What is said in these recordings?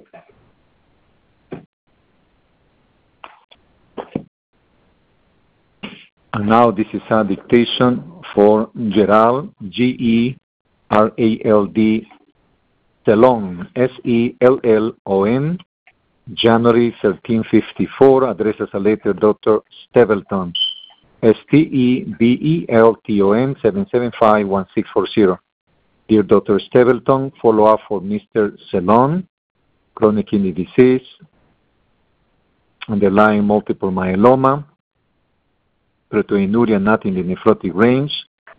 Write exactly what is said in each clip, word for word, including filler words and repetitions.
And now this is a dictation for Gerald, G E R A L D, Sellon, S E L L O N, January thirteenth fifty-four, addresses a letter Doctor Stapleton, S T E B E L T O N, seven seven five one six four zero. Dear Doctor Stapleton, follow-up for Mister Sellon, chronic kidney disease, underlying multiple myeloma, proteinuria not in the nephrotic range.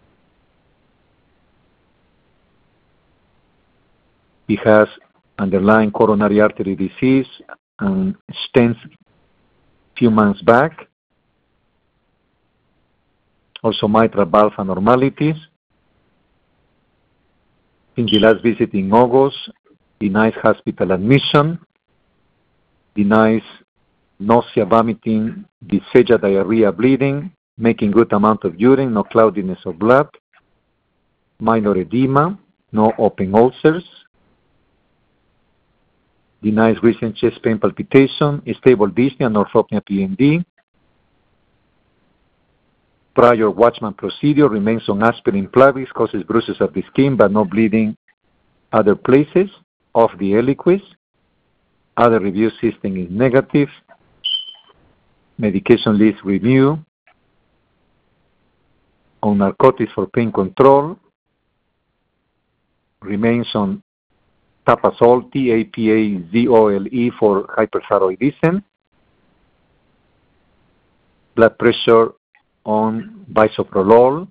He has underlying coronary artery disease and stents few months back. Also mitral valve abnormalities. In the last visit in August, denies hospital admission, denies nausea, vomiting, dysphagia, diarrhea, bleeding, making good amount of urine, no cloudiness of blood, minor edema, no open ulcers, denies recent chest pain palpitation, stable dyspnea, and orthopnea P M D. Prior Watchman procedure, remains on aspirin Plavix, causes bruises of the skin but no bleeding other places of the Eliquis. Other review system is negative. Medication list review. On narcotics for pain control, remains on Tapazole, T A P A Z O L E for hyperthyroidism. Blood pressure on bisoprolol.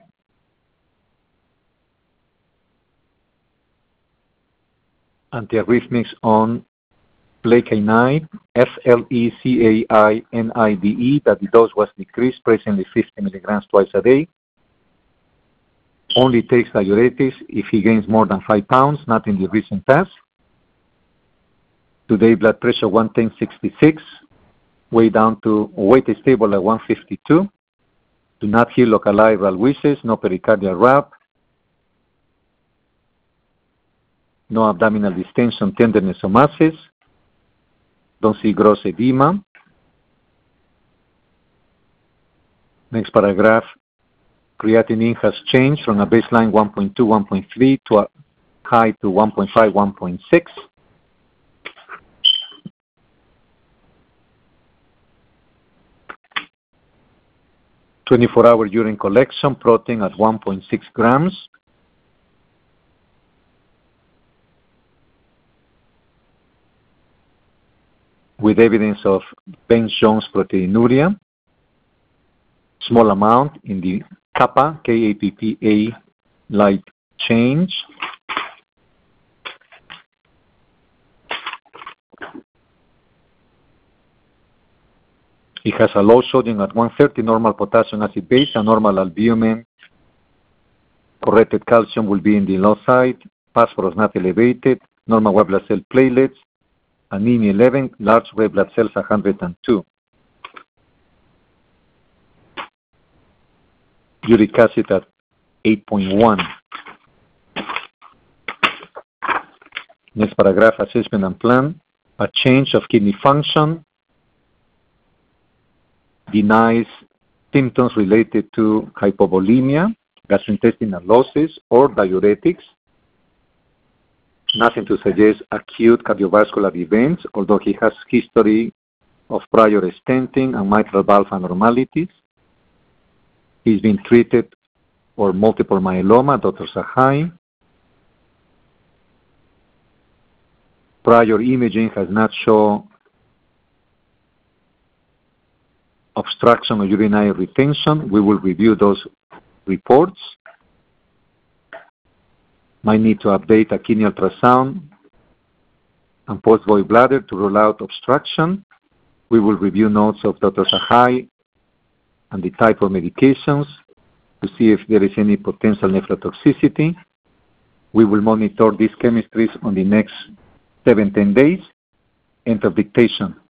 Antiarrhythmics on flecainide, F L E C A I N I D E, that the dose was decreased, presently fifty milligrams twice a day. Only takes diuretics if he gains more than five pounds, not in the recent past. Today, blood pressure one ten sixty-six, way down to, weight is stable at one fifty-two. Do not hear localized Ralwises, no pericardial rap, no abdominal distension, tenderness, or masses. Don't see gross edema. Next paragraph. Creatinine has changed from a baseline one point two, one point three to a high to one point five, one point six. twenty-four hour urine collection, protein at one point six grams. With evidence of Bence-Jones proteinuria, small amount in the kappa, K A P P A light change. It has a low sodium at one thirty, normal potassium acid base, and normal albumin. Corrected calcium will be in the low side, phosphorus not elevated, normal white blood cell platelets, anemia eleven, large red blood cells one hundred two. Uric acid at eight point one. Next paragraph, assessment and plan. A change of kidney function, denies symptoms related to hypovolemia, gastrointestinal losses, or diuretics. Nothing to suggest acute cardiovascular events, although he has history of prior stenting and mitral valve abnormalities. He's been treated for multiple myeloma, Doctor Sahai. Prior imaging has not shown obstruction or urinary retention. We will review those reports. Might need to update a kidney ultrasound and post-void bladder to rule out obstruction. We will review notes of Doctor Sahai and the type of medications to see if there is any potential nephrotoxicity. We will monitor these chemistries on the next seven to ten days. End of dictation.